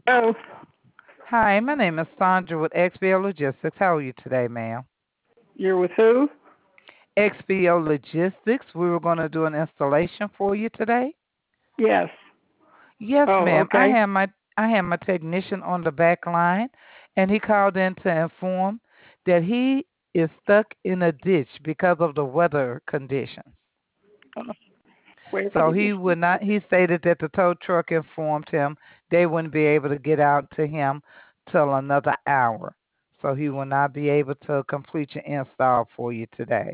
Oh, Hi, my name is Sandra with XBO Logistics. How are you today, ma'am? you're with who? XBO Logistics, we were going to do an installation for you today. Yes. Yes, Oh, ma'am. okay. I have my technician on the back line, and he called in to inform that he is stuck in a ditch because of the weather conditions. Uh, where could So he be? he would not. He stated that the tow truck informed him they wouldn't be able to get out to him till another hour. So he will not be able to complete your install for you today.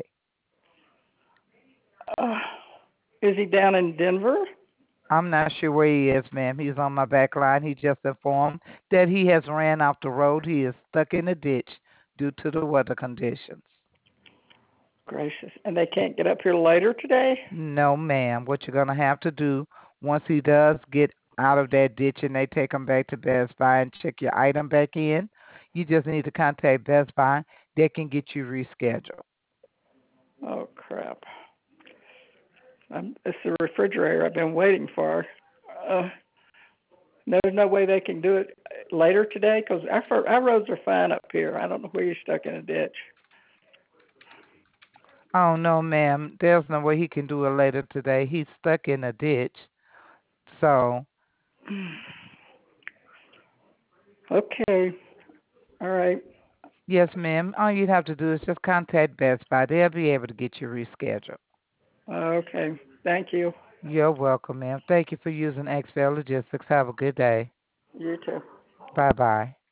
Uh, is he down in Denver? I'm not sure where he is, ma'am. He's on my back line. He just informed that he has ran off the road. He is stuck in a ditch due to the weather conditions. Gracious. And they can't get up here later today? No, ma'am. What you're gonna have to do once he does get out of that ditch and they take him back to Best Buy and check your item back in, you just need to contact Best Buy. They can get you rescheduled. Oh, crap. It's the refrigerator I've been waiting for. Uh, there's no way they can do it later today? Because our roads are fine up here. I don't know where you're stuck in a ditch. Oh no, ma'am. There's no way he can do it later today. He's stuck in a ditch. So Okay. All right. yes, ma'am. All you'd have to do is just contact Best Buy. They'll be able to get you rescheduled. Okay. Thank you. You're welcome, ma'am. Thank you for using XL Logistics. Have a good day. You too. Bye bye.